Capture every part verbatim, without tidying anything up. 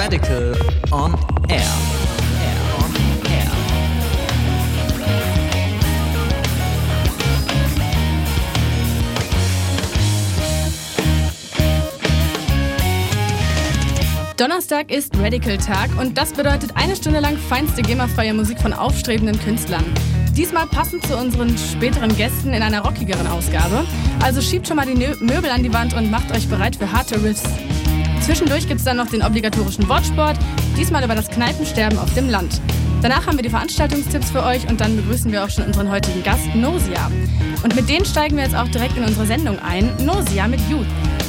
Radical on Air. Air on Air. Donnerstag ist Radical-Tag und das bedeutet eine Stunde lang feinste GEMA-freie Musik von aufstrebenden Künstlern. Diesmal passend zu unseren späteren Gästen in einer rockigeren Ausgabe. Also schiebt schon mal die Möbel an die Wand und macht euch bereit für harte Riffs. Zwischendurch gibt es dann noch den obligatorischen Wortsport, diesmal über das Kneipensterben auf dem Land. Danach haben wir die Veranstaltungstipps für euch und dann begrüßen wir auch schon unseren heutigen Gast, Nosia. Und mit denen steigen wir jetzt auch direkt in unsere Sendung ein, Nosia mit Youth.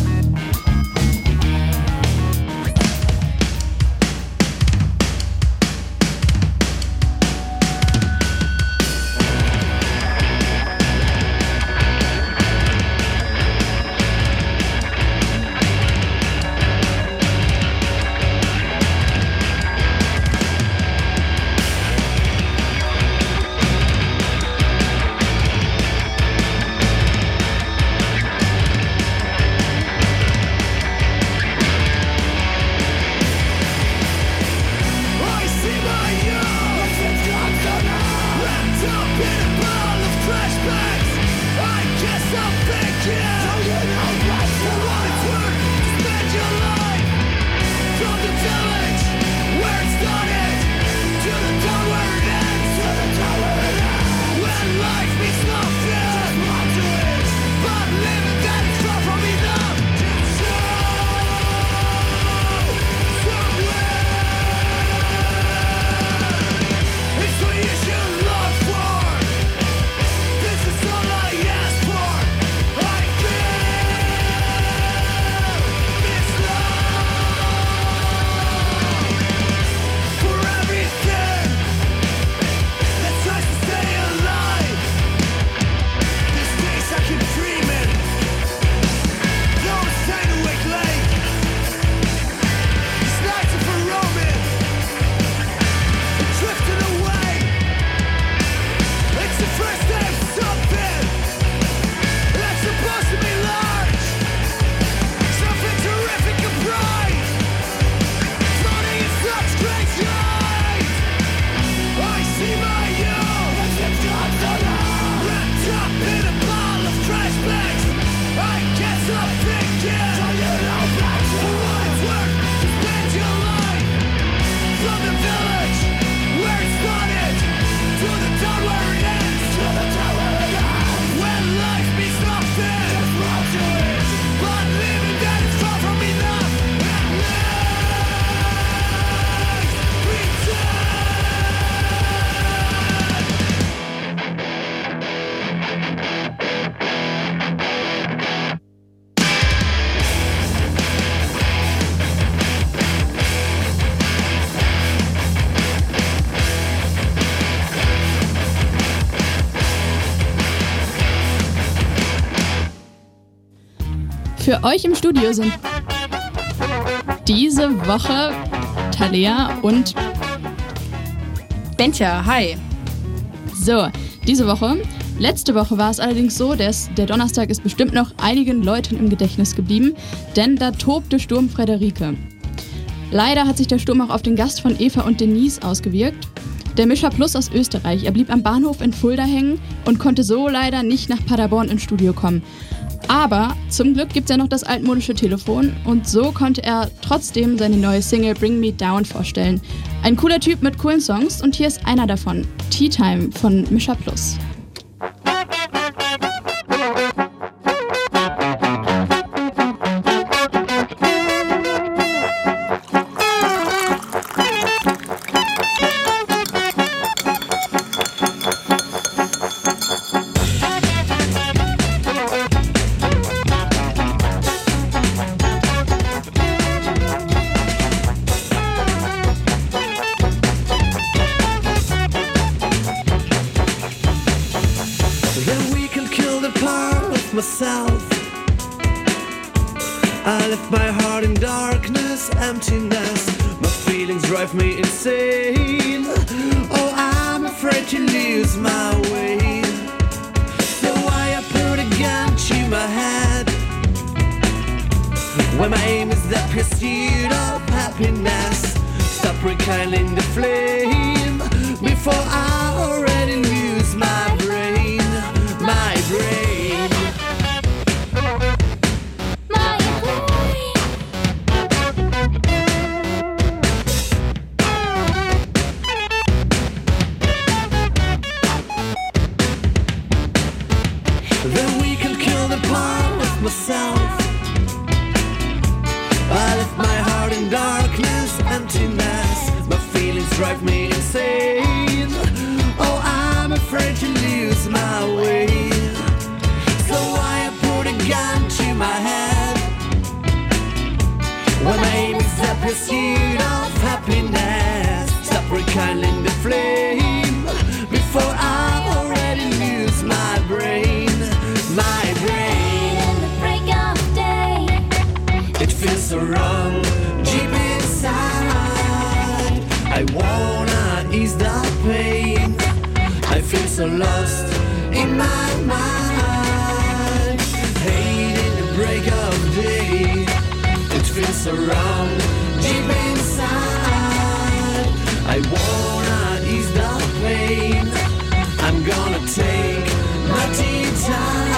Für euch im Studio sind diese Woche Talea und Bentja, hi. So, diese Woche. Letzte Woche war es allerdings so, dass der Donnerstag ist bestimmt noch einigen Leuten im Gedächtnis geblieben, denn da tobte Sturm Friederike. Leider hat sich der Sturm auch auf den Gast von Eva und Denise ausgewirkt. Der Mischer Plus aus Österreich, er blieb am Bahnhof in Fulda hängen und konnte so leider nicht nach Paderborn ins Studio kommen. Aber zum Glück gibt es ja noch das altmodische Telefon und so konnte er trotzdem seine neue Single Bring Me Down vorstellen. Ein cooler Typ mit coolen Songs und hier ist einer davon, Tea Time von Mischer Plus. Myself, I left my heart in darkness, emptiness. My feelings drive me insane. Oh, I'm afraid to lose my way. So I put a gun to my head. When my aim is the pursuit of happiness, stop rekindling the flame before I already lose my brain, my brain. My brain. The weekend killed a part of myself. I left my heart in darkness, emptiness. My feelings drive me insane. Oh, I'm afraid to lose my way. So I put a gun to my head. When my aim is the pursuit of happiness, stop rekindling the flame before I already lose my brain, my brain. In the break of day, It feels so wrong, deep inside. I wanna ease the pain. I feel so lost in my mind. Hate in the break of day. It feels so wrong, deep inside. I wanna ease the pain. I'm gonna take my tea time.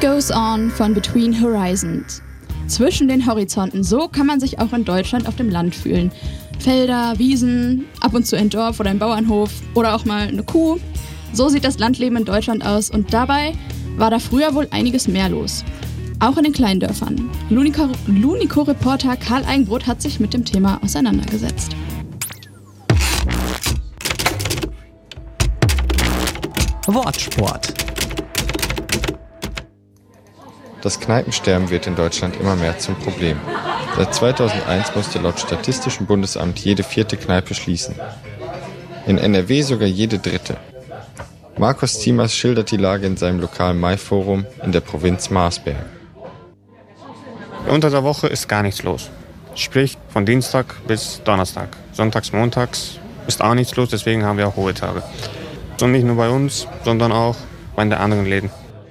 Goes On von Between Horizons. Zwischen den Horizonten, so kann man sich auch in Deutschland auf dem Land fühlen. Felder, Wiesen, ab und zu ein Dorf oder ein Bauernhof oder auch mal eine Kuh. So sieht das Landleben in Deutschland aus und dabei war da früher wohl einiges mehr los. Auch in den kleinen Dörfern. Lunico-Reporter Karl Eigenbrot hat sich mit dem Thema auseinandergesetzt. Wortsport. Das Kneipensterben wird in Deutschland immer mehr zum Problem. Seit zweitausendeins musste laut Statistischem Bundesamt jede vierte Kneipe schließen. In N R W sogar jede dritte. Markus Ziemers schildert die Lage in seinem lokalen Mai-Forum in der Provinz Marsberg. Unter der Woche ist gar nichts los. Sprich, von Dienstag bis Donnerstag. Sonntags, montags ist auch nichts los, deswegen haben wir auch hohe Tage. Und nicht nur bei uns, sondern auch bei den anderen Läden.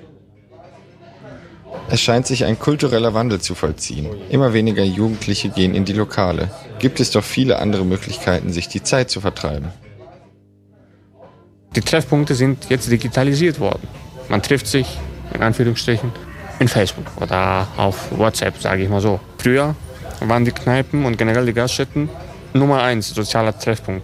Es scheint sich ein kultureller Wandel zu vollziehen. Immer weniger Jugendliche gehen in die Lokale. Gibt es doch viele andere Möglichkeiten, sich die Zeit zu vertreiben. Die Treffpunkte sind jetzt digitalisiert worden. Man trifft sich, in Anführungsstrichen, in Facebook oder auf WhatsApp, sage ich mal so. Früher waren die Kneipen und generell die Gaststätten Nummer eins sozialer Treffpunkt.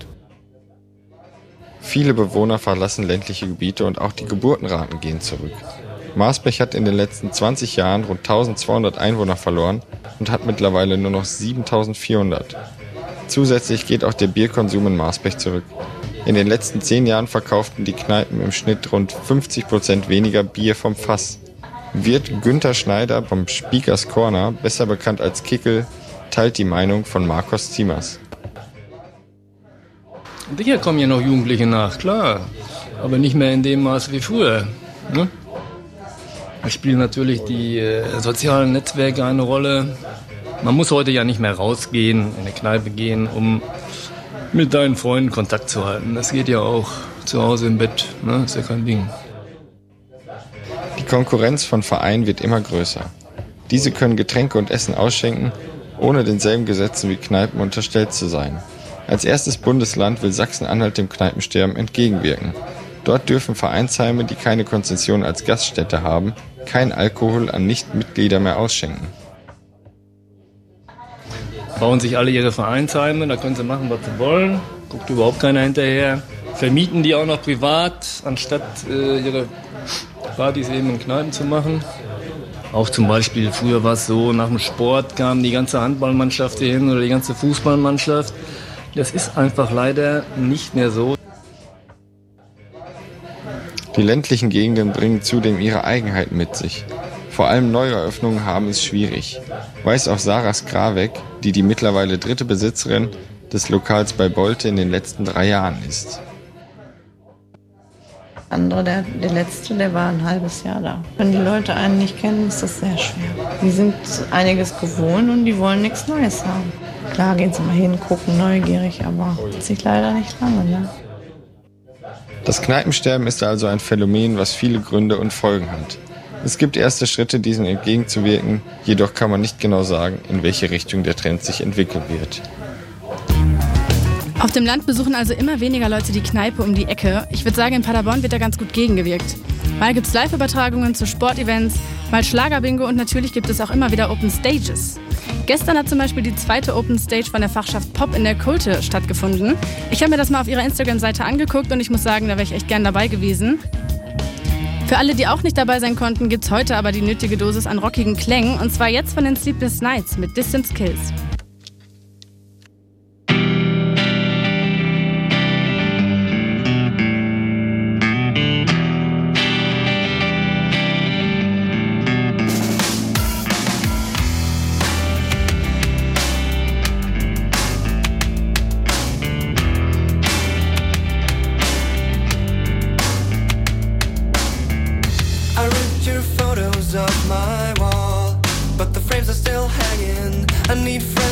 Viele Bewohner verlassen ländliche Gebiete und auch die Geburtenraten gehen zurück. Marsberg hat in den letzten zwanzig Jahren rund eintausendzweihundert Einwohner verloren und hat mittlerweile nur noch siebentausendvierhundert. Zusätzlich geht auch der Bierkonsum in Marsberg zurück. In den letzten zehn Jahren verkauften die Kneipen im Schnitt rund fünfzig Prozent weniger Bier vom Fass. Wirt Günther Schneider vom Speakers Corner, besser bekannt als Kickel, teilt die Meinung von Markus Ziemers. Sicher kommen ja noch Jugendliche nach, klar. Aber nicht mehr in dem Maß wie früher. Ne? Da spielen natürlich die äh, sozialen Netzwerke eine Rolle. Man muss heute ja nicht mehr rausgehen, in eine Kneipe gehen, um mit deinen Freunden Kontakt zu halten. Das geht ja auch zu Hause im Bett, ne? Ist ja kein Ding. Die Konkurrenz von Vereinen wird immer größer. Diese können Getränke und Essen ausschenken, ohne denselben Gesetzen wie Kneipen unterstellt zu sein. Als erstes Bundesland will Sachsen-Anhalt dem Kneipensterben entgegenwirken. Dort dürfen Vereinsheime, die keine Konzession als Gaststätte haben, kein Alkohol an Nichtmitglieder mehr ausschenken. Bauen sich alle ihre Vereinsheime, da können sie machen, was sie wollen. Guckt überhaupt keiner hinterher. Vermieten die auch noch privat, anstatt äh, ihre Partys eben in Kneipen zu machen. Auch zum Beispiel, früher war es so, nach dem Sport kam die ganze Handballmannschaft hier hin oder die ganze Fußballmannschaft. Das ist einfach leider nicht mehr so. Die ländlichen Gegenden bringen zudem ihre Eigenheiten mit sich. Vor allem Neueröffnungen haben es schwierig, weiß auch Sarah Skrawek, die die mittlerweile dritte Besitzerin des Lokals bei Bolte in den letzten drei Jahren ist. Andere, der, der letzte, der war ein halbes Jahr da. Wenn die Leute einen nicht kennen, ist das sehr schwer. Die sind einiges gewohnt und die wollen nichts Neues haben. Klar gehen sie mal hin, gucken, neugierig, aber das sich leider nicht lange. Ne? Das Kneipensterben ist also ein Phänomen, was viele Gründe und Folgen hat. Es gibt erste Schritte, diesem entgegenzuwirken, jedoch kann man nicht genau sagen, in welche Richtung der Trend sich entwickeln wird. Auf dem Land besuchen also immer weniger Leute die Kneipe um die Ecke. Ich würde sagen, in Paderborn wird da ganz gut gegengewirkt. Mal gibt es Live-Übertragungen zu Sportevents, mal Schlagerbingo und natürlich gibt es auch immer wieder Open Stages. Gestern hat zum Beispiel die zweite Open Stage von der Fachschaft Pop in der Kulte stattgefunden. Ich habe mir das mal auf ihrer Instagram-Seite angeguckt und ich muss sagen, da wäre ich echt gern dabei gewesen. Für alle, die auch nicht dabei sein konnten, gibt's heute aber die nötige Dosis an rockigen Klängen und zwar jetzt von den Sleepless Nights mit Distance Kills. Off my wall, but the frames are still hanging. I need friends.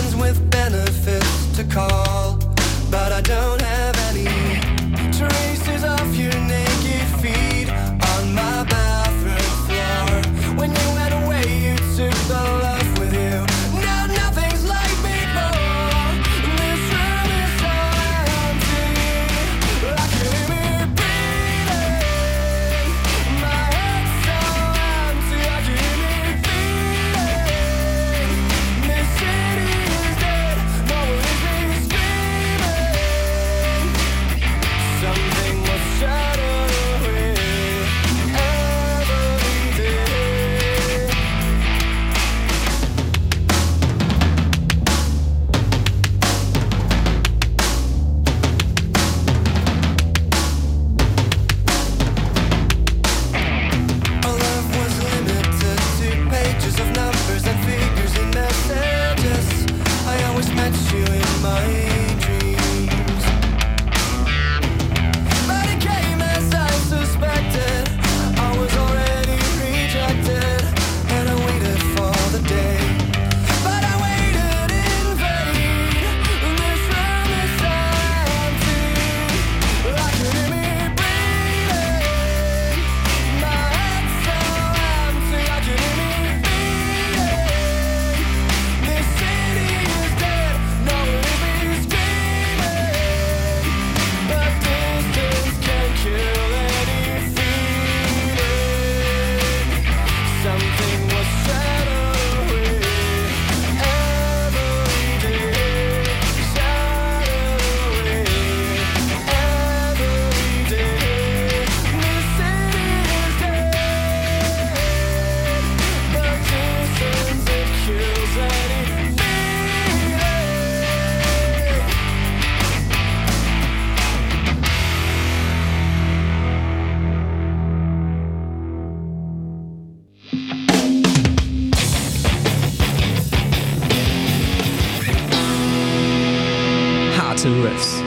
harte Riffs.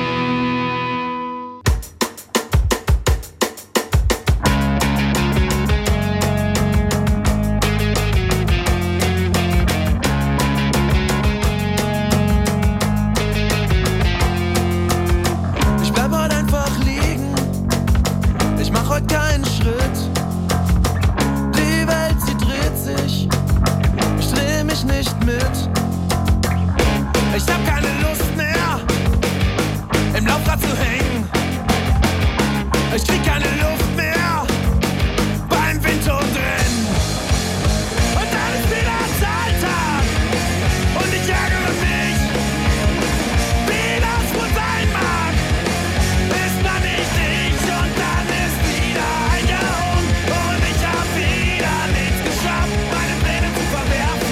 Ich bleib heute einfach liegen. Ich mach heute keinen Schritt. Die Welt, sie dreht sich. Ich dreh mich nicht mit. Ich hab keine Lust mehr, im Laufrad zu hängen. Ich krieg keine Luft mehr beim Windhund drin. Und dann ist wieder Zahltag und ich ärgere mich, wie das wohl sein mag. Ist man nicht ich und dann ist wieder ein Jahr um und ich hab wieder nichts geschafft, meine Pläne zu verwerfen.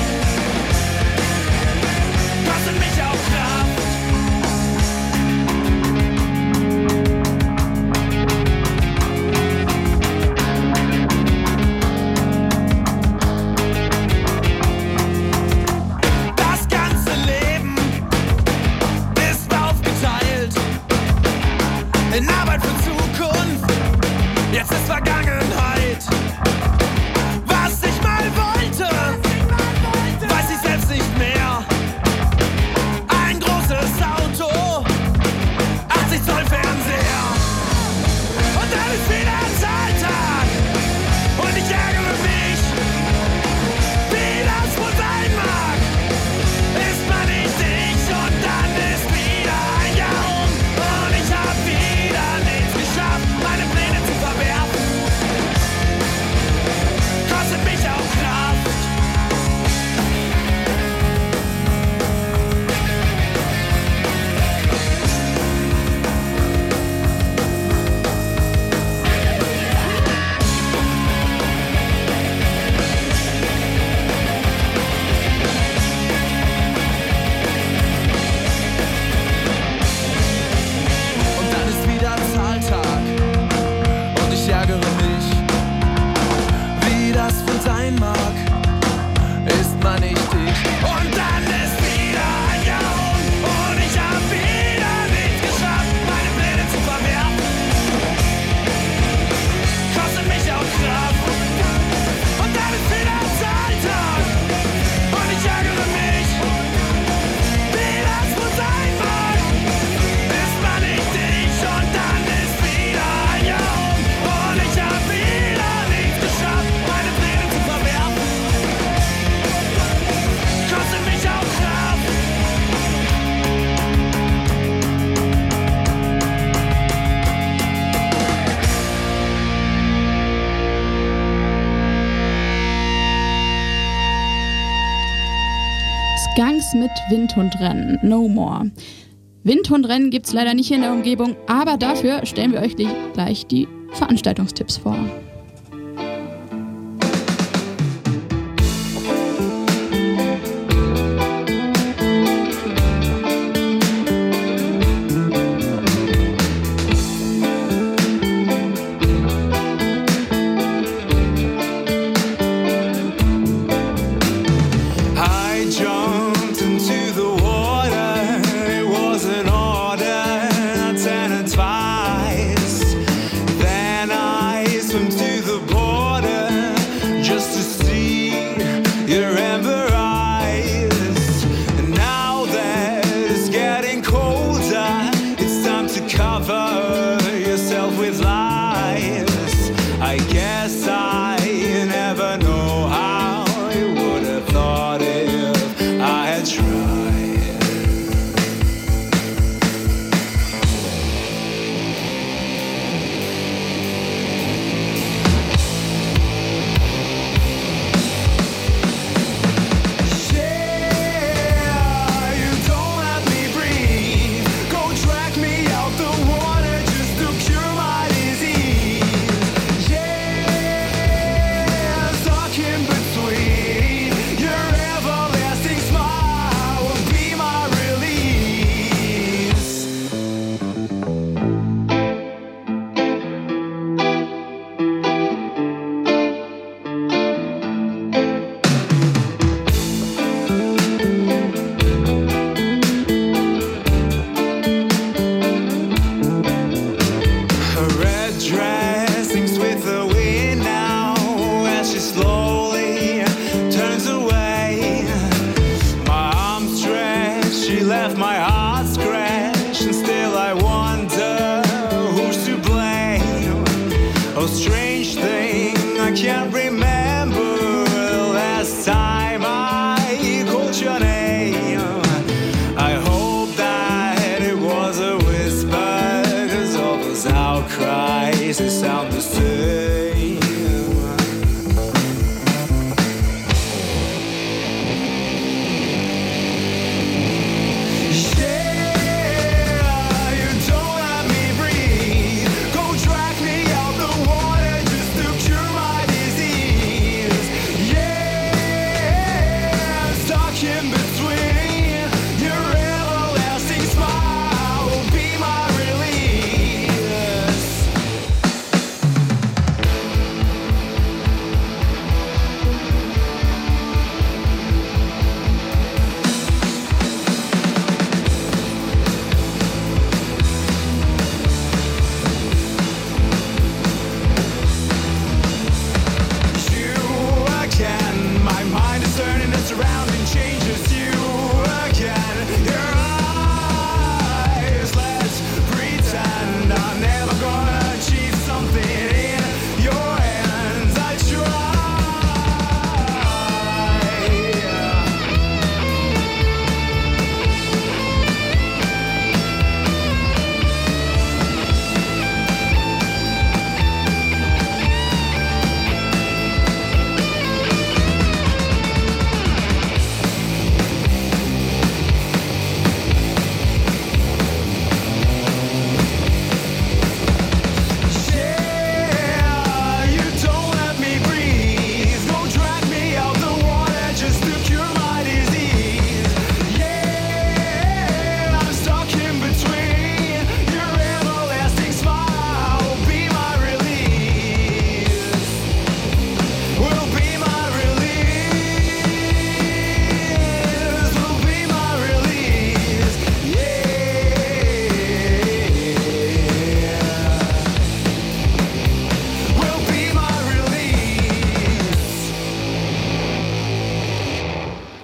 Kostet mich auch Kraft. Das ganze Leben ist aufgeteilt in Arbeit für Zukunft. Jetzt ist Vergangenheit. Was ich mal wollte, weiß ich selbst nicht mehr. Ein großes Auto, achtzig Zoll Fernseher. Und dann ist wieder Zahltag und ich ärgere mich, wie das wohl sein mag. Ist man nicht ich und dann ist wieder ein Jahr um und ich hab wieder nichts geschafft, meine Pläne zu verwerfen. Kostet mich auch Kraft. Und dann ist wieder Zahltag und ich ärgere mich, wie das wohl sein mag. Ist man nicht ich und dann ist wieder ein Jahr um und ich hab wieder nichts geschafft, meine Pläne zu verwerfen. Kostet mich auch Kraft. Und dann ist wieder Zahltag und ich ärgere mich, wie das wohl sein mag. Ist man nicht ich und dann ist wieder ein Jahr um und ich hab wieder nichts geschafft, meine Pläne zu verwerfen. Kostet mich auch Kraft. Skunks mit Windhundrennen, no more. Windhundrennen gibt's leider nicht hier in der Umgebung, aber dafür stellen wir euch gleich die Veranstaltungstipps vor. I jumped into the water. It was an order, not ten and twice. Then I swim to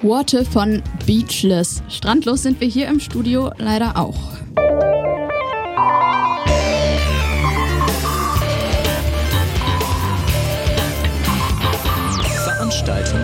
Worte von Beachless. Strandlos sind wir hier im Studio leider auch. Veranstaltung.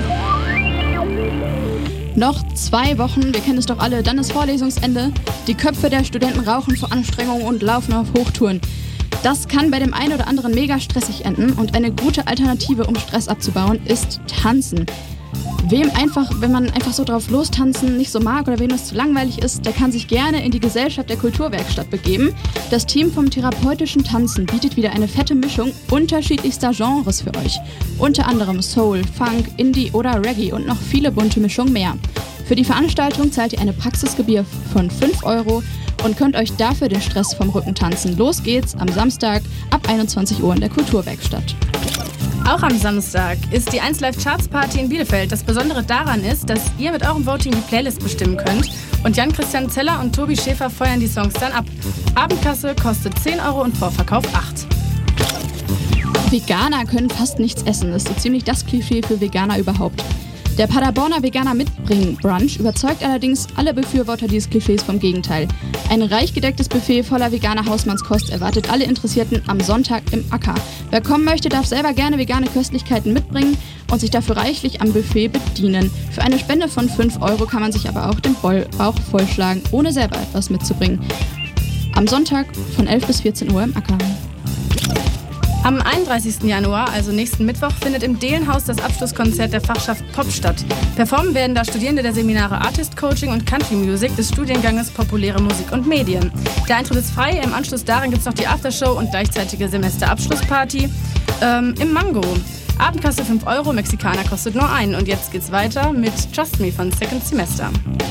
Noch zwei Wochen, wir kennen es doch alle, dann ist Vorlesungsende. Die Köpfe der Studenten rauchen vor Anstrengung und laufen auf Hochtouren. Das kann bei dem einen oder anderen mega stressig enden und eine gute Alternative, um Stress abzubauen, ist Tanzen. Wem einfach, wenn man einfach so drauf lostanzen nicht so mag oder wem das zu langweilig ist, der kann sich gerne in die Gesellschaft der Kulturwerkstatt begeben. Das Team vom therapeutischen Tanzen bietet wieder eine fette Mischung unterschiedlichster Genres für euch. Unter anderem Soul, Funk, Indie oder Reggae und noch viele bunte Mischungen mehr. Für die Veranstaltung zahlt ihr eine Praxisgebühr von fünf Euro und könnt euch dafür den Stress vom Rücken tanzen. Los geht's am Samstag ab einundzwanzig Uhr in der Kulturwerkstatt. Auch am Samstag ist die eins Live Charts Party in Bielefeld. Das Besondere daran ist, dass ihr mit eurem Voting die Playlist bestimmen könnt. Und Jan-Christian Zeller und Tobi Schäfer feuern die Songs dann ab. Abendkasse kostet zehn Euro und Vorverkauf acht. Veganer können fast nichts essen. Das ist so ziemlich das Klischee für Veganer überhaupt. Der Paderborner Veganer Mitbringen Brunch überzeugt allerdings alle Befürworter dieses Klischees vom Gegenteil. Ein reich gedecktes Buffet voller veganer Hausmannskost erwartet alle Interessierten am Sonntag im Acker. Wer kommen möchte, darf selber gerne vegane Köstlichkeiten mitbringen und sich dafür reichlich am Buffet bedienen. Für eine Spende von fünf Euro kann man sich aber auch den Bauch vollschlagen, ohne selber etwas mitzubringen. Am Sonntag von elf bis vierzehn Uhr im Acker. Am einunddreißigsten Januar, also nächsten Mittwoch, findet im Dehlenhaus das Abschlusskonzert der Fachschaft Pop statt. Performen werden da Studierende der Seminare Artist Coaching und Country Music des Studienganges Populäre Musik und Medien. Der Eintritt ist frei, im Anschluss daran gibt es noch die Aftershow und gleichzeitige Semesterabschlussparty ähm, im Mango. Abendkasse fünf Euro, Mexikaner kostet nur einen. Und jetzt geht's weiter mit Trust Me von Second Semester.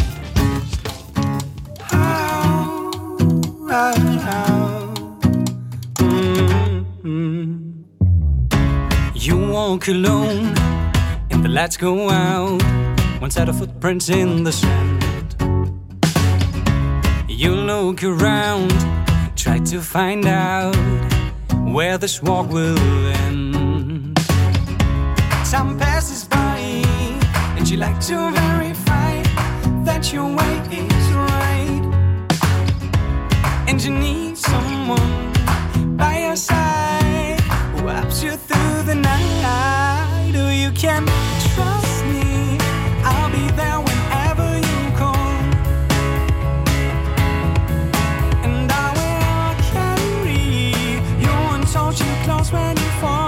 You walk alone and the lights go out. One set of footprints in the sand. You look around, try to find out where this walk will end. Time passes by and you like to verify that your way is right. And you need someone by your side who helps you through the night. Oh, you can trust me, I'll be there whenever you call. And I will carry you and hold you close when you fall.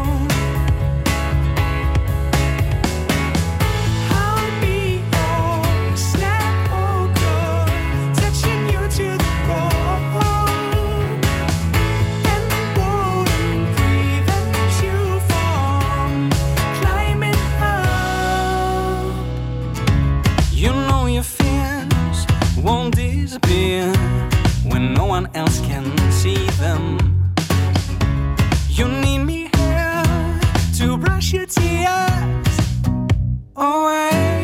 I'll be your snap walker, touching you to the core. And won't prevent you from climbing up. You know your fears won't disappear when no one else can see them. You need me here to brush your tears away.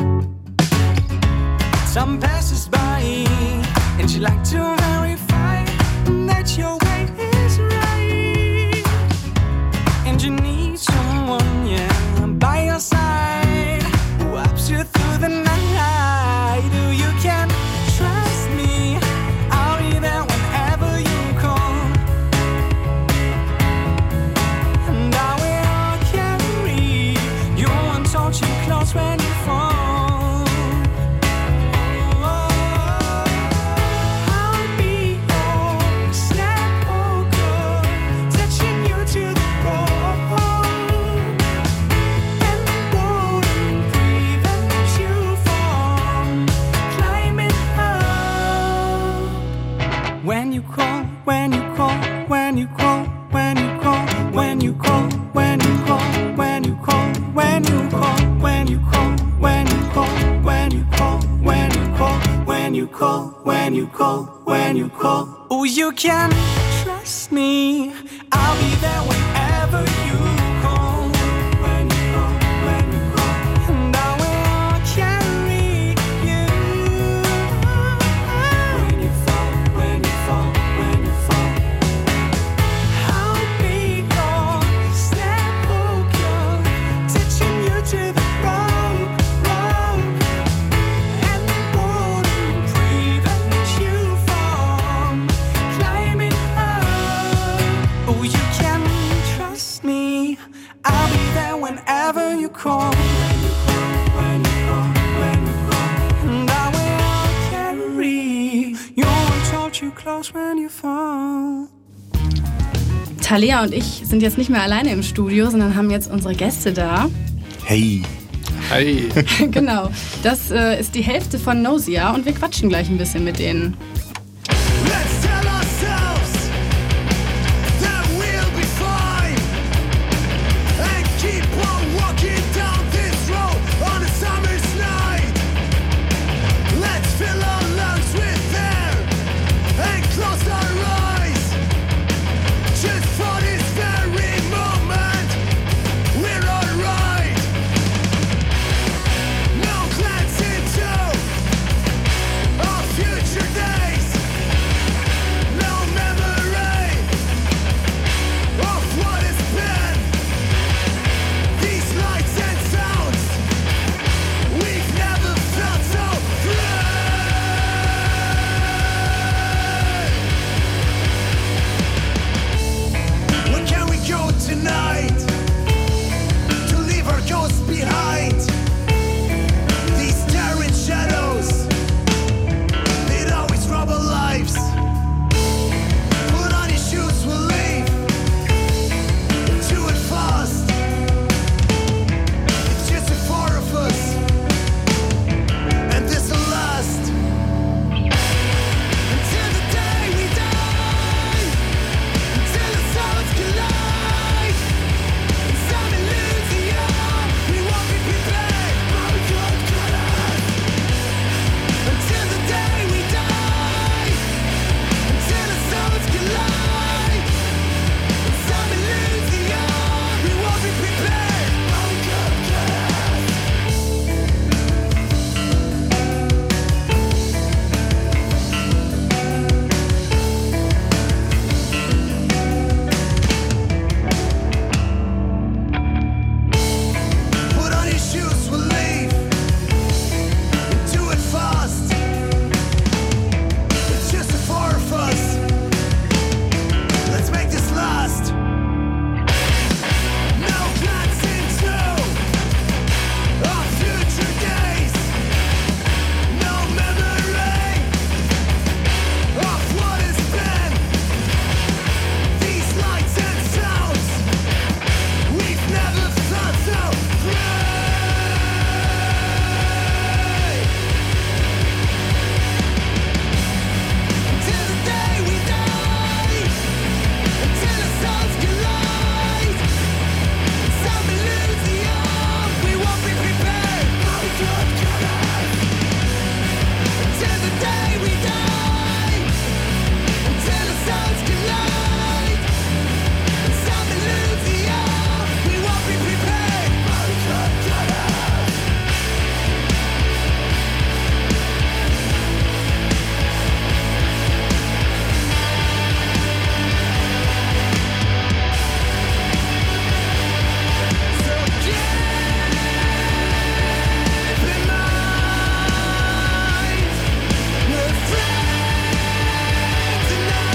Time passes by and you like to verify that your way is right. And you need someone, yeah, by your side who helps you through the night. Oh, you can trust me, I'll be there whenever you call. And I will carry you and hold you close when you fall. I'll be your snap walker, touching you to the core. And won't prevent you from climbing up. When you call, when you call, when you call, when you call, when you call, when you call, when you call, when you call, when you call, when you call, when you call, when you call, when you call, when you call, when you call. Oh, you can trust me, I'll be there whenever you call. When you call, when you call, and I will carry you. When you fall, when you fall, when you fall, I'll be your snap walker, touching you to the road, road. hold you close when you fall. Thalia und ich sind jetzt nicht mehr alleine im Studio, sondern haben jetzt unsere Gäste da. Hey. Hi. Genau, das äh, ist die Hälfte von Nausea und wir quatschen gleich ein bisschen mit denen. Let's tell ourselves that we'll be fine and keep on walking down this road on a summer's night. Let's fill our lungs with air and close our eyes just for this very moment. We're alright. No glance into our future days. No memory of what has been. These lights and sounds, we've never felt so free. Where can we go tonight to leave our ghosts behind? These staring shadows, they'd always rob our lives. Put on your shoes, we'll leave. Do it fast. It's just the four of us, and this'll last until the day we die. Until the souls collide. And some lose the arm. We won't be prepared. Oh, God, cut us. Until the day we die. Until the souls collide. And some lose the arm. We won't be prepared. Oh, God, cut us. Put on your shoes, we'll leave. And do it fast. It's just the four of us. Let's make this last. No glance into our future days. No memory of what has been. These lights and sounds, we've never felt so free. Until the day we die, until the souls collide, some lose the arm, we won't be prepared. Oh, God, cut us. Until the day we die, until the souls collide, some lose the arm, we won't be prepared. Oh, God, cut us. So keep in mind, we're friends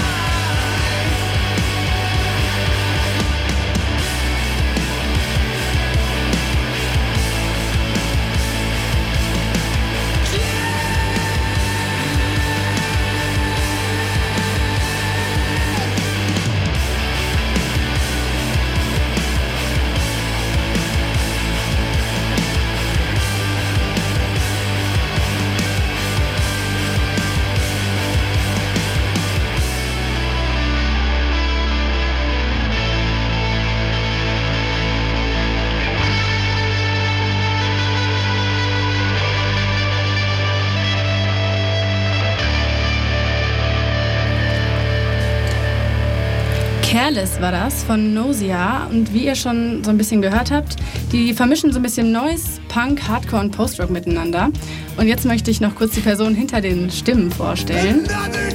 Careless war das von Nausea und wie ihr schon so ein bisschen gehört habt, die vermischen so ein bisschen Noise, Punk, Hardcore und Post-Rock miteinander. Und jetzt möchte ich noch kurz die Person hinter den Stimmen vorstellen.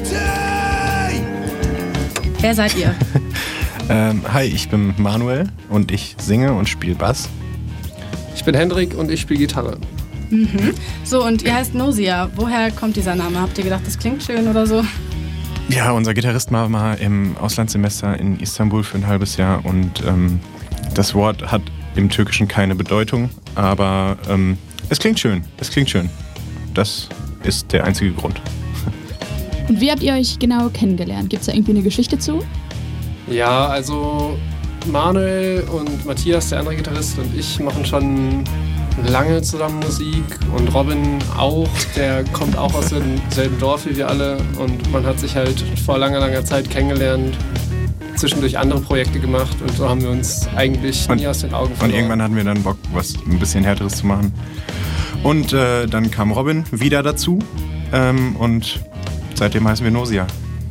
Wer seid ihr? ähm, hi, ich bin Manuel und ich singe und spiele Bass. Ich bin Hendrik und ich spiele Gitarre. Mhm. So, und ihr heißt Nausea. Woher kommt dieser Name? Habt ihr gedacht, das klingt schön oder so? Ja, unser Gitarrist war mal im Auslandssemester in Istanbul für ein halbes Jahr und ähm, das Wort hat im Türkischen keine Bedeutung, aber ähm, es klingt schön, es klingt schön. Das ist der einzige Grund. Und wie habt ihr euch genau kennengelernt? Gibt es da irgendwie eine Geschichte zu? Ja, also Manuel und Matthias, der andere Gitarrist, und ich machen schon lange zusammen Musik und Robin auch, der kommt auch aus demselben Dorf wie wir alle und man hat sich halt vor langer, langer Zeit kennengelernt, zwischendurch andere Projekte gemacht und so haben wir uns eigentlich und, nie aus den Augen verloren. Und irgendwann hatten wir dann Bock, was ein bisschen Härteres zu machen. Und äh, dann kam Robin wieder dazu ähm, und seitdem heißen wir Nosia.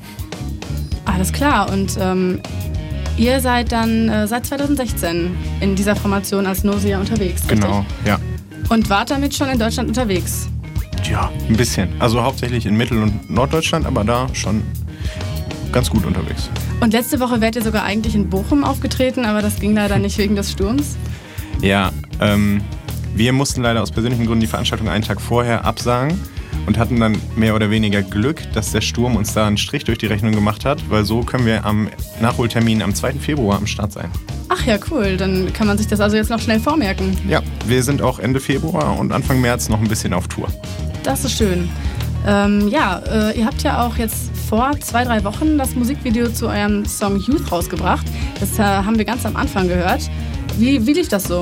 Alles klar, und ähm, ihr seid dann äh, seit zwanzig sechzehn in dieser Formation als Nosia unterwegs, richtig? Genau, ja. Und wart damit schon in Deutschland unterwegs? Ja, ein bisschen. Also hauptsächlich in Mittel- und Norddeutschland, aber da schon ganz gut unterwegs. Und letzte Woche wärt ihr sogar eigentlich in Bochum aufgetreten, aber das ging leider nicht wegen des Sturms? Ja, ähm, wir mussten leider aus persönlichen Gründen die Veranstaltung einen Tag vorher absagen und hatten dann mehr oder weniger Glück, dass der Sturm uns da einen Strich durch die Rechnung gemacht hat, weil so können wir am Nachholtermin am zweiten Februar am Start sein. Ach ja, cool. Dann kann man sich das also jetzt noch schnell vormerken. Ja, wir sind auch Ende Februar und Anfang März noch ein bisschen auf Tour. Das ist schön. Ähm, ja, äh, ihr habt ja auch jetzt vor zwei, drei Wochen das Musikvideo zu eurem Song Youth rausgebracht. Das äh, haben wir ganz am Anfang gehört. Wie, wie lief das so?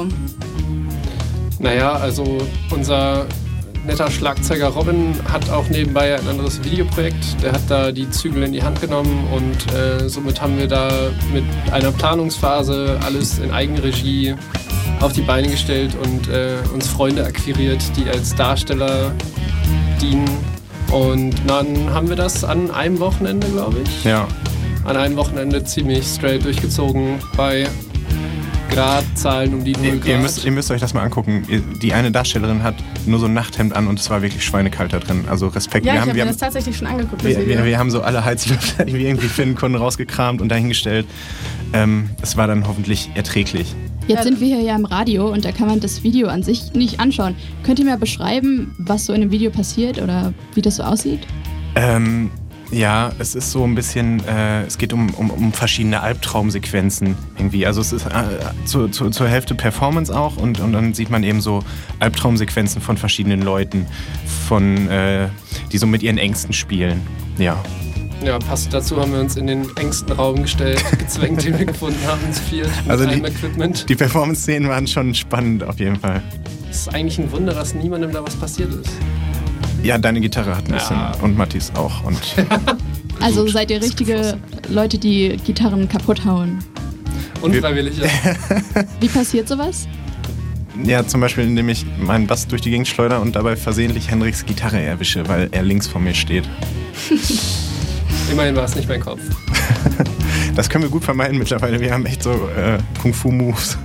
Naja, also unser netter Schlagzeuger Robin hat auch nebenbei ein anderes Videoprojekt. Der hat da die Zügel in die Hand genommen und äh, somit haben wir da mit einer Planungsphase alles in Eigenregie auf die Beine gestellt und äh, uns Freunde akquiriert, die als Darsteller dienen. Und dann haben wir das an einem Wochenende, glaube ich, ja. an einem Wochenende ziemlich straight durchgezogen bei Gradzahlen um die null Grad. Ihr müsst, ihr müsst euch das mal angucken. Die eine Darstellerin hat nur so ein Nachthemd an und es war wirklich schweinekalt da drin. Also Respekt. Ja, wir ich haben, habe wir mir haben, das tatsächlich schon angeguckt. Das wir, Video. wir, wir haben so alle Heizlüfter, die wir irgendwie finden konnten, rausgekramt und dahingestellt. Ähm, es war dann hoffentlich erträglich. Jetzt sind wir hier ja im Radio und da kann man das Video an sich nicht anschauen. Könnt ihr mir beschreiben, was so in dem Video passiert oder wie das so aussieht? Ähm, ja, es ist so ein bisschen, äh, es geht um, um, um verschiedene Albtraumsequenzen irgendwie. Also es ist äh, zu, zu, zur Hälfte Performance auch und, und dann sieht man eben so Albtraumsequenzen von verschiedenen Leuten, von, äh, die so mit ihren Ängsten spielen. Ja. Ja, passend dazu haben wir uns in den engsten Raum gestellt, gezwängt, den wir gefunden haben, zu viert mit also allem die, Equipment. Die Performance-Szenen waren schon spannend auf jeden Fall. Es ist eigentlich ein Wunder, dass niemandem da was passiert ist. Ja, deine Gitarre hat ein bisschen Ja. und Mattis auch. Und Also seid ihr richtige Leute, die Gitarren kaputt hauen? Unfreiwillig, ja. Wie passiert sowas? ja, zum Beispiel, indem ich meinen Bass durch die Gegend schleudere und dabei versehentlich Henriks Gitarre erwische, weil er links vor mir steht. Immerhin war es nicht mein Kopf. Das können wir gut vermeiden mittlerweile. Wir haben echt so äh, Kung-Fu-Moves,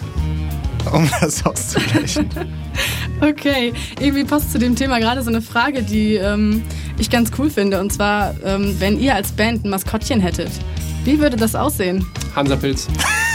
um das auszugleichen. Okay, irgendwie passt zu dem Thema gerade so eine Frage, die ähm, ich ganz cool finde. Und zwar, ähm, wenn ihr als Band ein Maskottchen hättet, wie würde das aussehen? Hansapilz.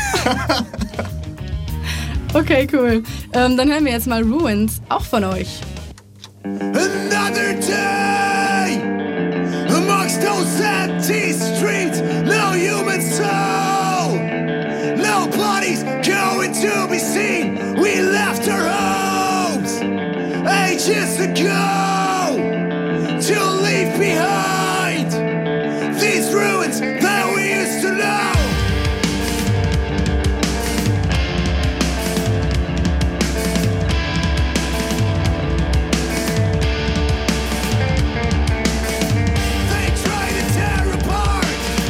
Okay, cool. Ähm, dann hören wir jetzt mal Ruins, auch von euch. Another day amongst those empty streets, no human soul, no bodies going to be seen. We left our homes ages ago to leave behind these ruins that we used to know. They try to tear apart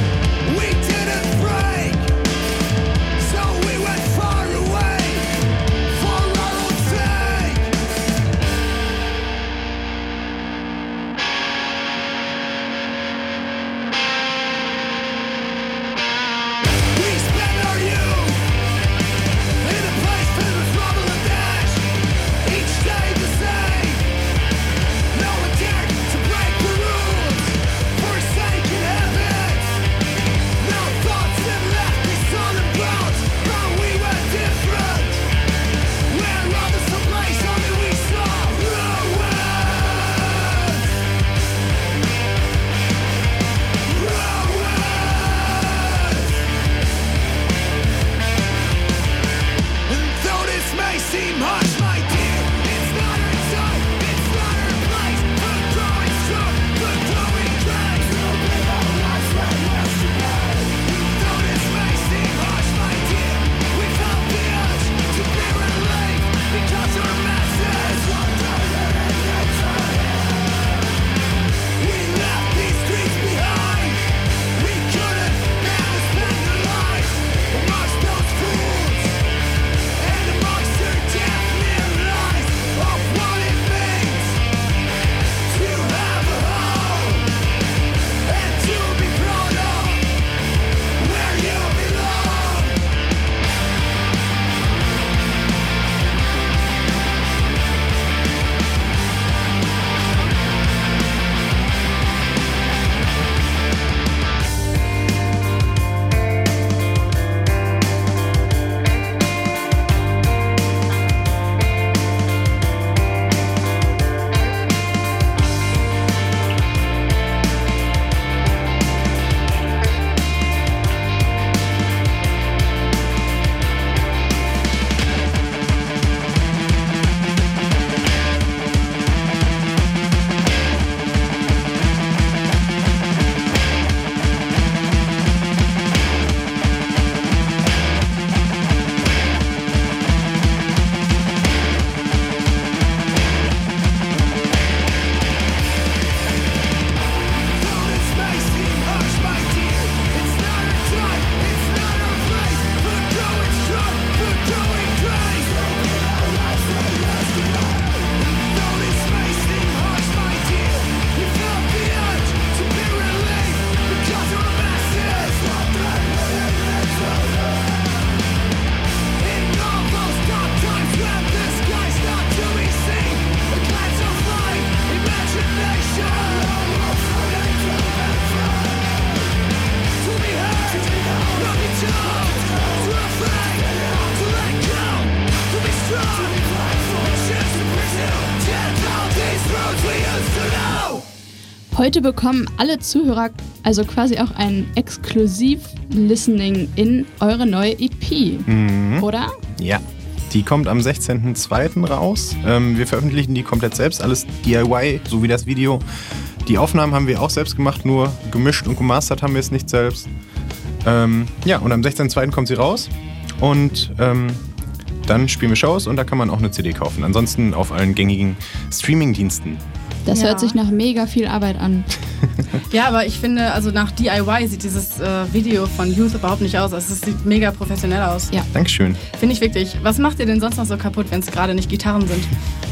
Heute bekommen alle Zuhörer also quasi auch ein Exklusiv-Listening in eure neue E P, Mhm. oder? Ja. Die kommt am sechzehnten zweiten raus. Ähm, wir veröffentlichen die komplett selbst, alles D I Y, so wie das Video. Die Aufnahmen haben wir auch selbst gemacht, nur gemischt und gemastert haben wir es nicht selbst. Ähm, ja, und am sechzehnten zweiten kommt sie raus und ähm, dann spielen wir Shows und da kann man auch eine C D kaufen. Ansonsten auf allen gängigen Streaming-Diensten. Das Ja. hört sich nach mega viel Arbeit an. Ja, aber ich finde, also nach D I Y sieht dieses äh, Video von Youth überhaupt nicht aus. Also es sieht mega professionell aus. Ja. Dankeschön. Finde ich wirklich. Was macht ihr denn sonst noch so kaputt, wenn es gerade nicht Gitarren sind?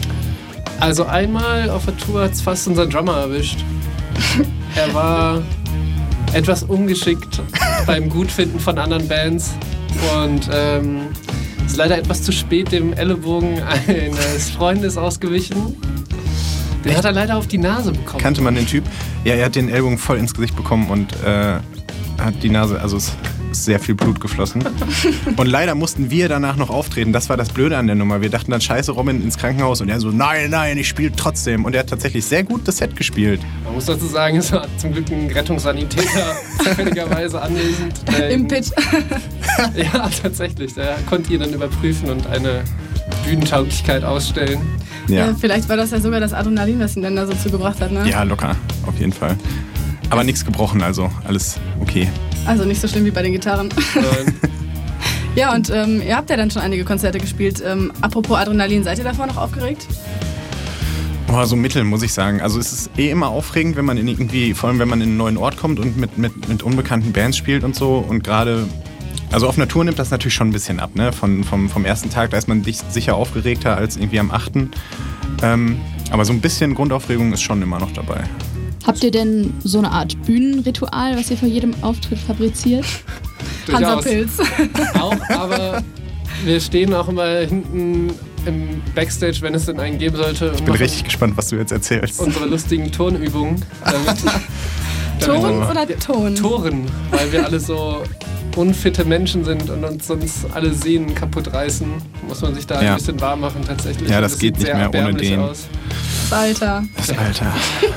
Also einmal auf der Tour hat es fast unseren Drummer erwischt. Er war etwas ungeschickt beim Gutfinden von anderen Bands und ähm, ist leider etwas zu spät dem Ellenbogen eines Freundes ausgewichen. Den hat er leider auf die Nase bekommen. Kannte man den Typ? Ja, er hat den Ellbogen voll ins Gesicht bekommen und äh, hat die Nase, also es ist sehr viel Blut geflossen. Und leider mussten wir danach noch auftreten. Das war das Blöde an der Nummer. Wir dachten dann, scheiße, Robin ins Krankenhaus. Und er so, nein, nein, ich spiele trotzdem. Und er hat tatsächlich sehr gut das Set gespielt. Man muss dazu sagen, es war zum Glück ein Rettungssanitäter zufälligerweise anwesend. der Im ihn- Pit. Ja, tatsächlich. Der konnte ihn dann überprüfen und eine Bühnentauglichkeit ausstellen. Ja, Äh, vielleicht war das ja sogar das Adrenalin, was ihn dann da so zugebracht hat, ne? ja locker, auf jeden Fall. Aber nichts gebrochen, also alles okay. Also nicht so schlimm wie bei den Gitarren. Nein. Ja, und ähm, ihr habt ja dann schon einige Konzerte gespielt. Ähm, apropos Adrenalin, seid ihr davor noch aufgeregt? Boah, so mittel, muss ich sagen. Also es ist eh immer aufregend, wenn man in irgendwie, vor allem wenn man in einen neuen Ort kommt und mit, mit, mit unbekannten Bands spielt und so. Und gerade, also auf einer Tour nimmt das natürlich schon ein bisschen ab, ne? Von, vom, vom ersten Tag, da ist man sich sicher aufgeregter als irgendwie am achten Ähm, aber so ein bisschen Grundaufregung ist schon immer noch dabei. Habt ihr denn so eine Art Bühnenritual, was ihr vor jedem Auftritt fabriziert? Hansa Durchaus. Pilz. Auch, aber wir stehen auch immer hinten im Backstage, wenn es denn einen geben sollte. Ich bin richtig gespannt, was du jetzt erzählst. Unsere lustigen Turnübungen. Damit, Toren damit- oder Ton? Toren, weil wir alle so unfitte Menschen sind und uns sonst alle Sehnen kaputt reißen, muss man sich da Ja. ein bisschen warm machen tatsächlich. Ja, Und das geht sieht nicht sehr mehr ohne erbärmlich den. aus. Das Alter. Das Alter.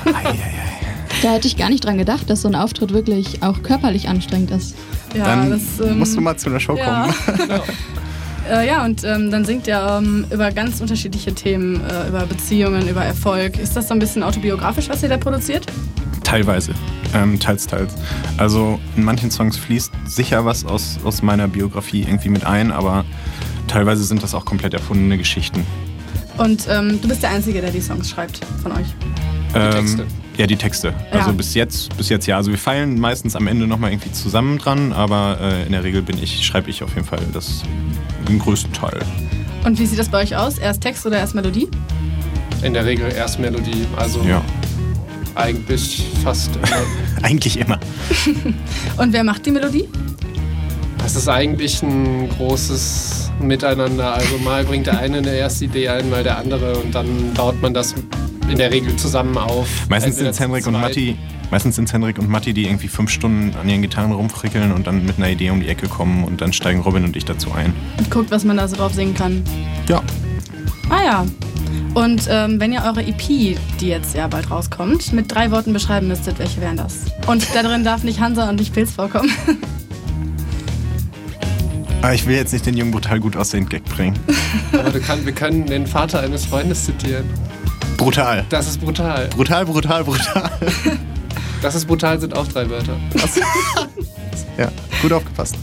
Da hätte ich gar nicht dran gedacht, dass so ein Auftritt wirklich auch körperlich anstrengend ist. Ja, Dann das, ähm, musst du mal zu einer Show ja. kommen. Genau. Äh, ja, und ähm, dann singt ihr ähm, über ganz unterschiedliche Themen, äh, über Beziehungen, über Erfolg. Ist das so ein bisschen autobiografisch, was ihr da produziert? Teilweise. Ähm, teils, teils. Also in manchen Songs fließt sicher was aus, aus meiner Biografie irgendwie mit ein, aber teilweise sind das auch komplett erfundene Geschichten. Und ähm, du bist der Einzige, der die Songs schreibt von euch. Ähm, Texte. Ja, die Texte. Ja. Also bis jetzt, bis jetzt ja. Also wir feilen meistens am Ende nochmal irgendwie zusammen dran, aber äh, in der Regel bin ich, schreibe ich auf jeden Fall das den größten Teil. Und wie sieht das bei euch aus? Erst Text oder erst Melodie? In der Regel erst Melodie, also Ja. eigentlich fast immer. Eigentlich immer. Und wer macht die Melodie? Das ist eigentlich ein großes Miteinander. Also mal bringt der eine eine erste Idee ein, mal der andere und dann baut man das in der Regel zusammen auf. Meistens Entweder sind Henrik zu und zweit. Matti, meistens sind Henrik und Matti, die irgendwie fünf Stunden an ihren Gitarren rumfrickeln und dann mit einer Idee um die Ecke kommen und dann steigen Robin und ich dazu ein. Und guckt, was man da so drauf singen kann. Ja. Ah ja. Und ähm, wenn ihr eure E P, die jetzt ja bald rauskommt, mit drei Worten beschreiben müsstet, welche wären das? Und da drin darf nicht Hansa und nicht Pilz vorkommen. Aber ich will jetzt nicht den Jungen brutal gut aussehend Gag bringen. Aber du kann, wir können den Vater eines Freundes zitieren. Brutal. Das ist brutal. Brutal, brutal, brutal. Das ist brutal sind auch drei Wörter. Ja, gut aufgepasst.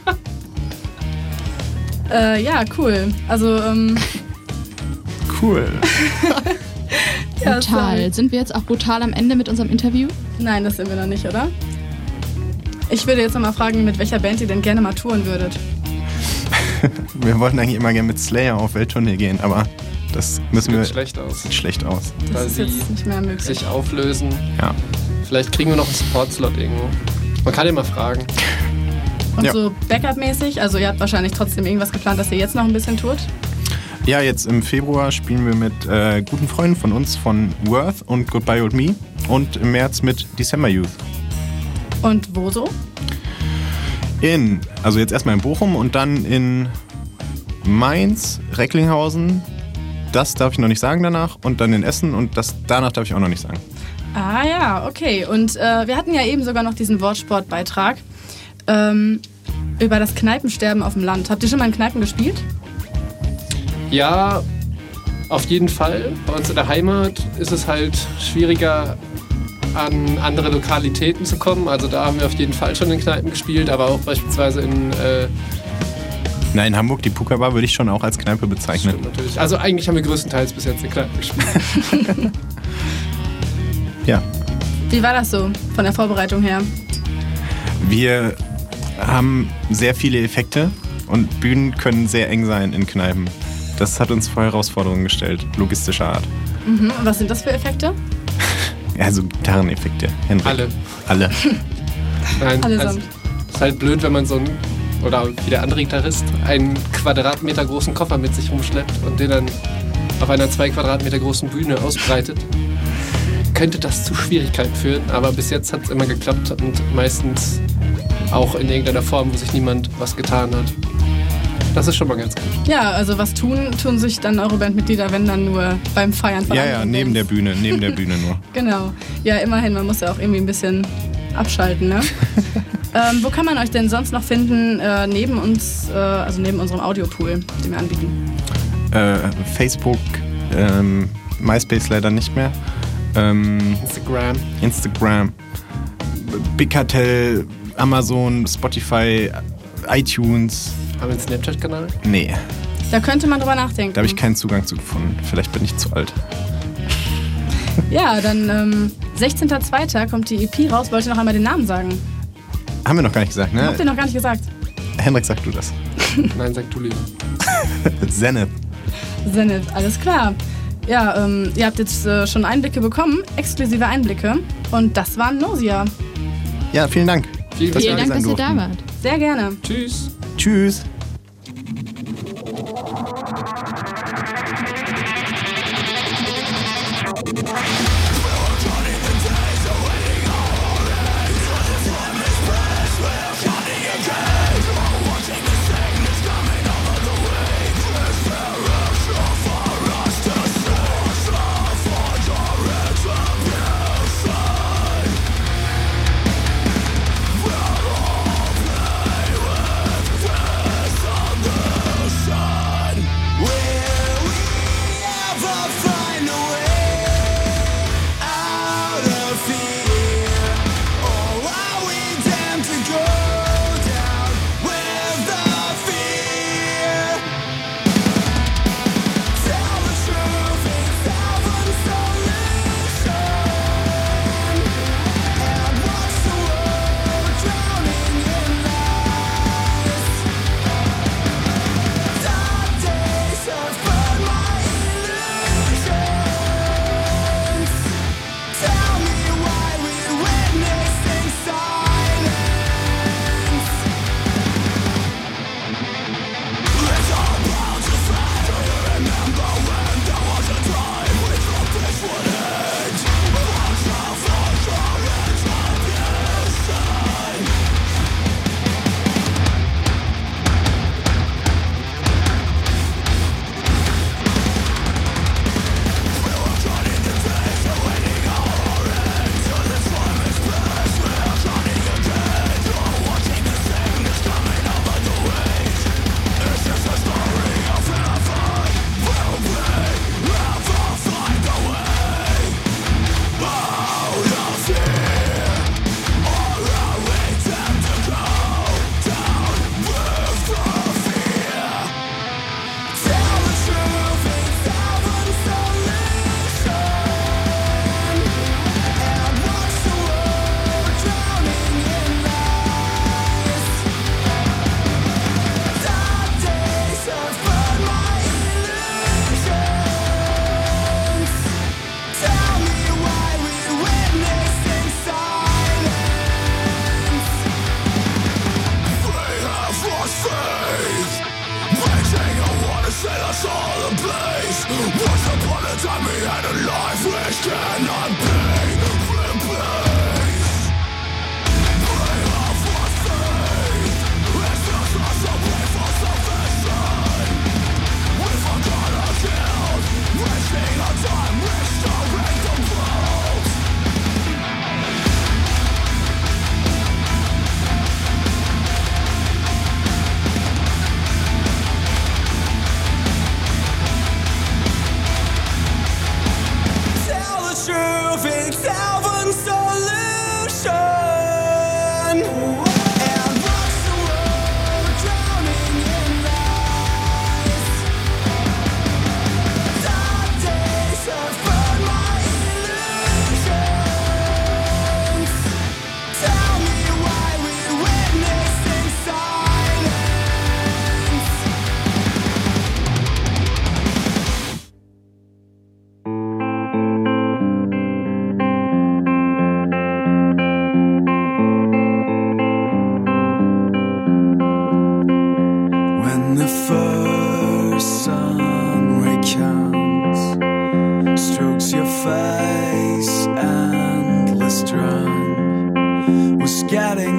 äh, ja, cool. Also, ähm, Cool. ja, Brutal. sorry. Sind wir jetzt auch brutal am Ende mit unserem Interview? Nein, das sind wir noch nicht, oder? Ich würde jetzt noch mal fragen, mit welcher Band ihr denn gerne mal touren würdet. Wir wollten eigentlich immer gerne mit Slayer auf Welttournee gehen, aber das müssen wir. Sieht schlecht aus. Sieht schlecht aus. Das Weil ist sie jetzt nicht mehr möglich. sich auflösen. Ja. Vielleicht kriegen wir noch einen Support-Slot irgendwo. Man kann ja mal fragen. Und Ja. so Backup-mäßig, also ihr habt wahrscheinlich trotzdem irgendwas geplant, dass ihr jetzt noch ein bisschen tourt? Ja, jetzt im Februar spielen wir mit äh, guten Freunden von uns von Worth und Goodbye Old Me und im März mit December Youth. Und wo so? In, also jetzt erstmal in Bochum und dann in Mainz, Recklinghausen, das darf ich noch nicht sagen danach und dann in Essen und das danach darf ich auch noch nicht sagen. Ah ja, okay. Und äh, wir hatten ja eben sogar noch diesen Wortsportbeitrag ähm, über das Kneipensterben auf dem Land. Habt ihr schon mal in Kneipen gespielt? Ja, auf jeden Fall. Bei uns in der Heimat ist es halt schwieriger, an andere Lokalitäten zu kommen. Also da haben wir auf jeden Fall schon in Kneipen gespielt, aber auch beispielsweise in... Äh, Na, in Hamburg, die Puka-Bar würde ich schon auch als Kneipe bezeichnen. Stimmt, natürlich. Also eigentlich haben wir größtenteils bis jetzt in Kneipen gespielt. Ja. Wie war das so von der Vorbereitung her? Wir haben sehr viele Effekte und Bühnen können sehr eng sein in Kneipen. Das hat uns vor Herausforderungen gestellt, logistischer Art. Mhm. Und was sind das für Effekte? Ja, so Gitarreneffekte. Henrik. Alle. Alle. Nein, Allesamt. also, ist halt blöd, wenn man so ein, oder wie der andere Gitarrist, einen Quadratmeter großen Koffer mit sich rumschleppt und den dann auf einer zwei Quadratmeter großen Bühne ausbreitet. Könnte das zu Schwierigkeiten führen, aber bis jetzt hat es immer geklappt und meistens auch in irgendeiner Form, wo sich niemand was getan hat. Das ist schon mal ganz gut. Ja, also was tun, tun sich dann eure Bandmitglieder, wenn dann nur beim Feiern von Ja, ja, anderen neben der Bands. Bühne, neben der Bühne nur. Genau. Ja, immerhin, man muss ja auch irgendwie ein bisschen abschalten, ne? ähm, wo kann man euch denn sonst noch finden, äh, neben uns, äh, also neben unserem Audiopool, den wir anbieten? Äh, Facebook, ähm, MySpace leider nicht mehr. Ähm, Instagram. Instagram. Big Cartel, Amazon, Spotify, iTunes. Haben wir einen Snapchat-Kanal? Nee, Da könnte man drüber nachdenken. da habe ich keinen Zugang zu gefunden. Vielleicht bin ich zu alt. Ja, dann ähm, sechzehnter zweiter kommt die E P raus. Wollt ihr noch einmal den Namen sagen? Haben wir noch gar nicht gesagt, ne? Habt ihr noch gar nicht gesagt. Henrik, sag du das. Nein, sag du lieber. Zenith. Zenith, alles klar. Ja, ähm, ihr habt jetzt äh, schon Einblicke bekommen, exklusive Einblicke. Und das war Nosia. Ja, vielen Dank. Vielen dass wir Vielen hier Dank, sein dass ihr da durften. wart. Sehr gerne. Tschüss. Tschüss.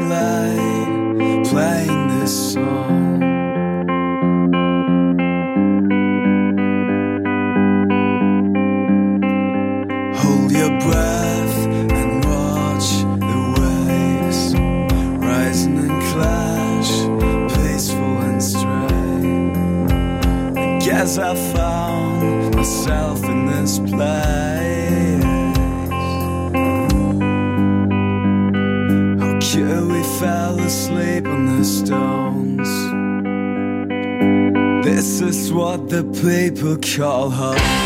light, playing this song. Hold your breath and watch the waves rising and clash, peaceful and stray. I guess I found myself in this place. How cute we fell asleep on the stones. This is what the people call home.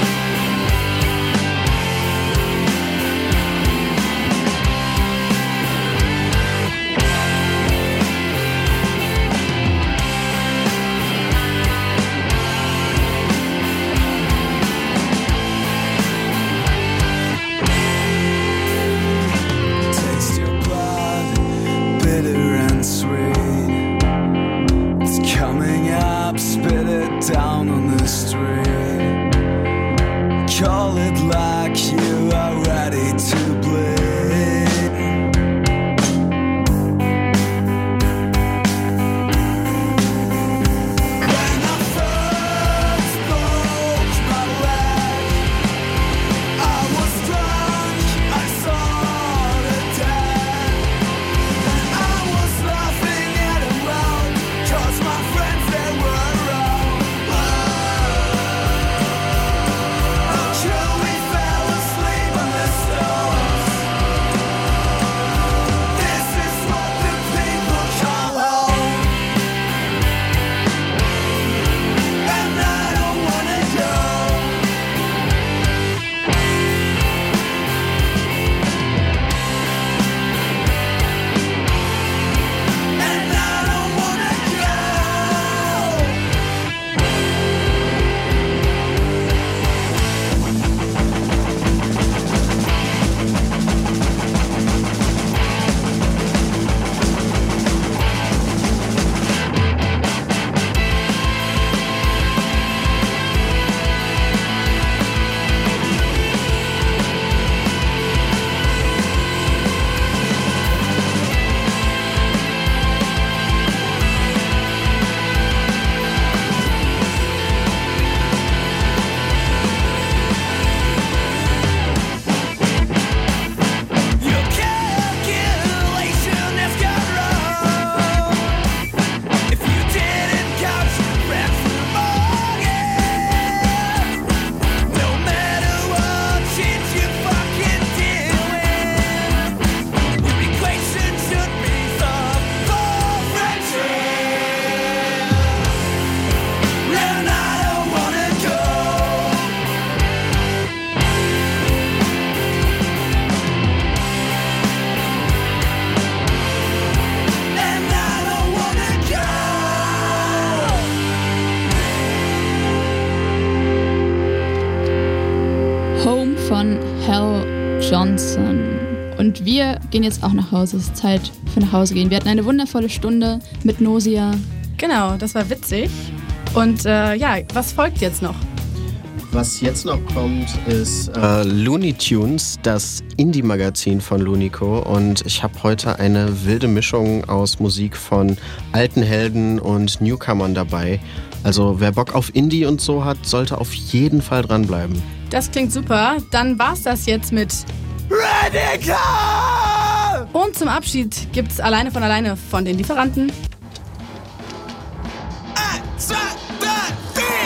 Down on the street, call it like you are ready to bleed. When I first broke my leg, I was drunk, I saw the dead, and I was laughing at it loud, 'cause my friends they were wrong. Von Hal Johnson. Und wir gehen jetzt auch nach Hause. Es ist Zeit für nach Hause gehen. Wir hatten eine wundervolle Stunde mit Nosia. Genau, das war witzig. Und äh, ja, was folgt jetzt noch? Was jetzt noch kommt, ist äh, Looney Tunes, das Indie-Magazin von Lunico. Und ich habe heute eine wilde Mischung aus Musik von alten Helden und Newcomern dabei. Also wer Bock auf Indie und so hat, sollte auf jeden Fall dranbleiben. Das klingt super. Dann war's das jetzt mit Radical! Und zum Abschied gibt's Alleine von alleine von den Lieferanten. Eins, zwei, drei, vier!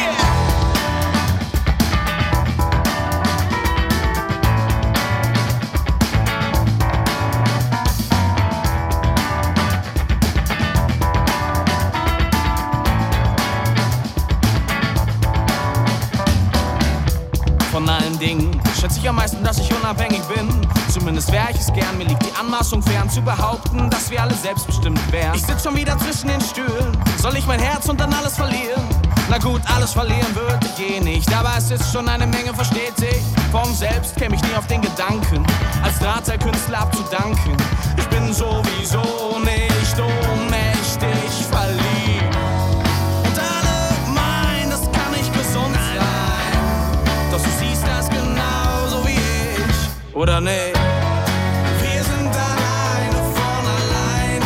Von allen Dingen schätze ich am meisten, dass ich unabhängig bin. Zumindest wäre ich es gern. Mir liegt die Anmaßung fern zu behaupten, dass wir alle selbstbestimmt wären. Ich sitz schon wieder zwischen den Stühlen. Soll ich mein Herz und dann alles verlieren? Na gut, alles verlieren würde ich eh nicht. Aber es ist schon eine Menge, versteht sich. Von selbst käme ich nie auf den Gedanken, als Drahtseilkünstler abzudanken. Ich bin sowieso nicht ohnmächtig verliebt. Und alle meinen, das kann nicht gesund sein. Doch du siehst das genauso wie ich, oder nicht? Wir sind alleine von alleine.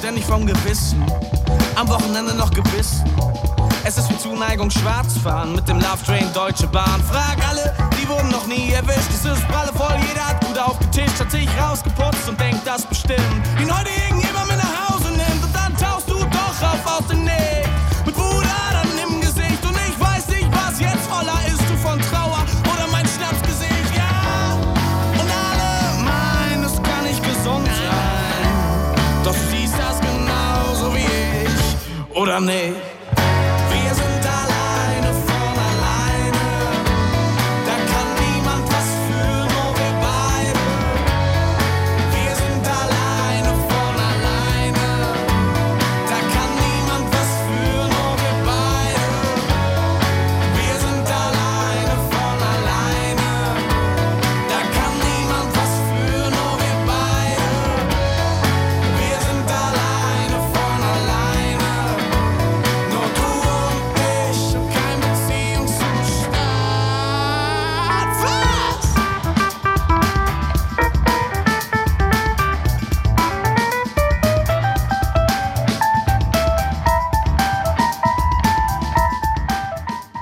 ständig vom Gewissen, am Wochenende noch gebissen. Es ist wie Zuneigung Schwarzfahren mit dem Love Train Deutsche Bahn. Frag alle, die wurden noch nie erwischt. Es ist prallevoll, jeder hat gut aufgetischt, hat sich rausgeputzt und denkt das bestimmt. Den heutigen immer mit nach Hause nimmt und dann tauchst du doch auf aus dem Nick. Mit Bruderadern im Gesicht und ich weiß nicht, was jetzt voller ist, du von Trauer oder mein Schnapsgesicht. Ja, und alle meinen, es kann nicht gesund sein. Doch du siehst das genauso wie ich, oder nicht?